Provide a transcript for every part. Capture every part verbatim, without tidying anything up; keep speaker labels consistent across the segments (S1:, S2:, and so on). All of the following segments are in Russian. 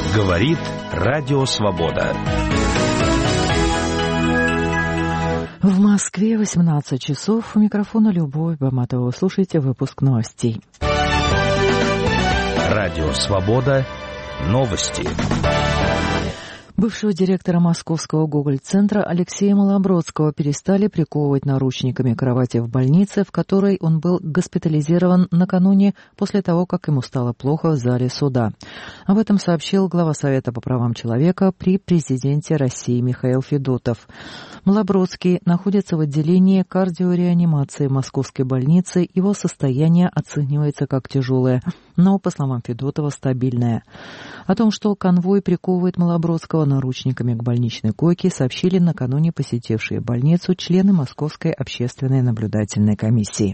S1: Говорит Радио Свобода.
S2: В Москве восемнадцать часов. У микрофона Любовь Баматова. Слушайте выпуск новостей.
S1: Радио Свобода. Новости.
S2: Бывшего директора Московского Гоголь-центра Алексея Малобродского перестали приковывать наручниками к кровати в больнице, в которой он был госпитализирован накануне после того, как ему стало плохо в зале суда. Об этом сообщил глава Совета по правам человека при президенте России Михаил Федотов. Малобродский находится в отделении кардиореанимации Московской больницы. Его состояние оценивается как тяжелое, но, по словам Федотова, стабильное. О том, что конвой приковывает Малобродского наручниками к больничной койке, сообщили накануне посетившие больницу члены Московской общественной наблюдательной комиссии.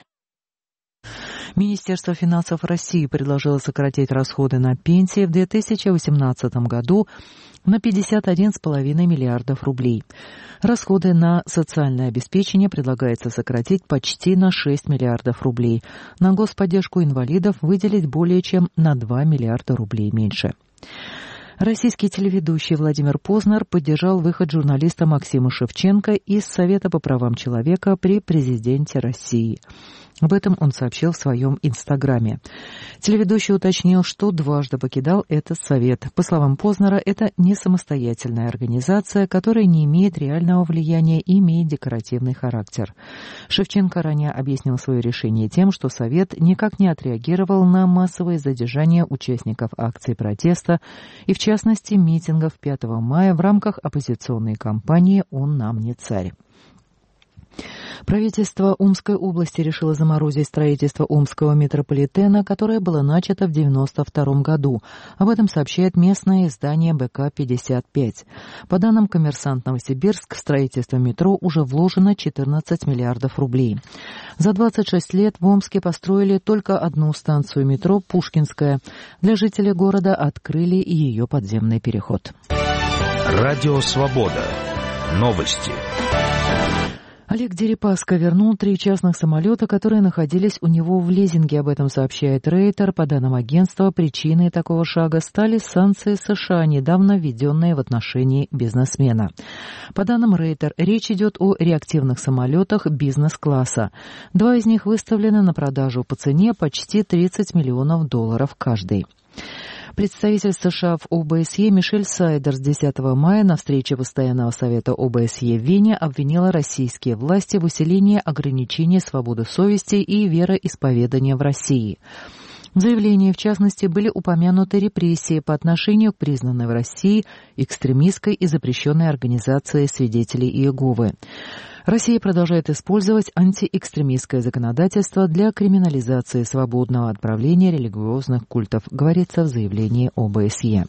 S2: Министерство финансов России предложило сократить расходы на пенсии в две тысячи восемнадцатом году на пятьдесят один целых пять десятых миллиардов рублей. Расходы на социальное обеспечение предлагается сократить почти на шесть миллиардов рублей. На господдержку инвалидов выделить более чем на два миллиарда рублей меньше. Российский телеведущий Владимир Познер поддержал выход журналиста Максима Шевченко из Совета по правам человека при президенте России. Об этом он сообщил в своем инстаграме. Телеведущий уточнил, что дважды покидал этот совет. По словам Познера, это не самостоятельная организация, которая не имеет реального влияния и имеет декоративный характер. Шевченко ранее объяснил свое решение тем, что совет никак не отреагировал на массовые задержания участников акций протеста и, в частности, митингов пятого мая в рамках оппозиционной кампании «Он нам не царь». Правительство Омской области решило заморозить строительство Омского метрополитена, которое было начато в девяносто втором году. Об этом сообщает местное издание бэ ка пятьдесят пять. По данным «Коммерсант Новосибирск», в строительство метро уже вложено четырнадцать миллиардов рублей. За двадцать шесть лет в Омске построили только одну станцию метро «Пушкинская». Для жителей города открыли и ее подземный переход.
S1: Радио Свобода. Новости.
S2: Олег Дерипаска вернул три частных самолета, которые находились у него в лизинге. Об этом сообщает Рейтер. По данным агентства, причиной такого шага стали санкции США, недавно введенные в отношении бизнесмена. По данным Рейтер, речь идет о реактивных самолетах бизнес-класса. Два из них выставлены на продажу по цене почти тридцать миллионов долларов каждый. Представитель США в о бэ эс е Мишель Сайдер с десятого мая на встрече Постоянного совета о бэ эс е в Вене обвинила российские власти в усилении ограничений свободы совести и вероисповедания в России. В заявлении, в частности, были упомянуты репрессии по отношению к признанной в России экстремистской и запрещенной организации свидетелей Иеговы. Россия продолжает использовать антиэкстремистское законодательство для криминализации свободного отправления религиозных культов, говорится в заявлении о бэ эс е.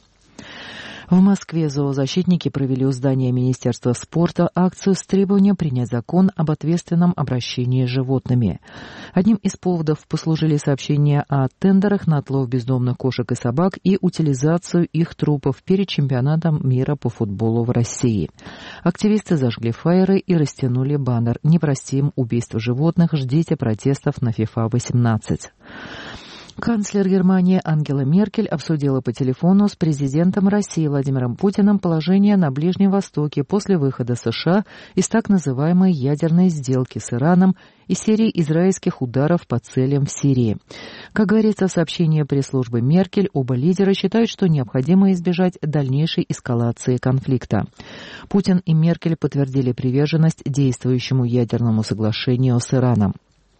S2: В Москве зоозащитники провели у здания Министерства спорта акцию с требованием принять закон об ответственном обращении с животными. Одним из поводов послужили сообщения о тендерах на отлов бездомных кошек и собак и утилизацию их трупов перед чемпионатом мира по футболу в России. Активисты зажгли фаеры и растянули баннер «Не простим убийств животных, ждите протестов на фифа восемнадцать». Канцлер Германии Ангела Меркель обсудила по телефону с президентом России Владимиром Путиным положение на Ближнем Востоке после выхода США из так называемой ядерной сделки с Ираном и серии израильских ударов по целям в Сирии. Как говорится в сообщении пресс-службы Меркель, оба лидера считают, что необходимо избежать дальнейшей эскалации конфликта. Путин и Меркель подтвердили приверженность действующему ядерному соглашению с Ираном.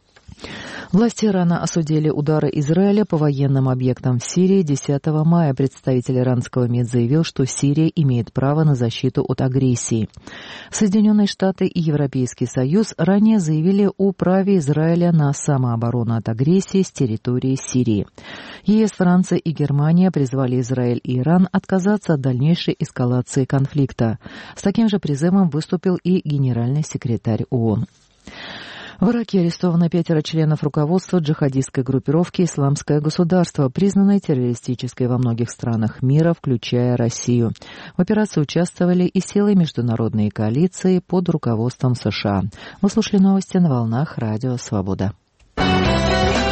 S2: Власти Ирана осудили удары Израиля по военным объектам в Сирии десятого мая. Представитель иранского МИД заявил, что Сирия имеет право на защиту от агрессии. Соединенные Штаты и Европейский Союз ранее заявили о праве Израиля на самооборону от агрессии с территории Сирии. ЕС, Франция и Германия призвали Израиль и Иран отказаться от дальнейшей эскалации конфликта. С таким же призывом выступил и генеральный секретарь ООН. В Ираке арестовано пятеро членов руководства джихадистской группировки «Исламское государство», признанной террористической во многих странах мира, включая Россию. В операции участвовали и силы международной коалиции под руководством США. Вы слушали новости на волнах Радио Свобода.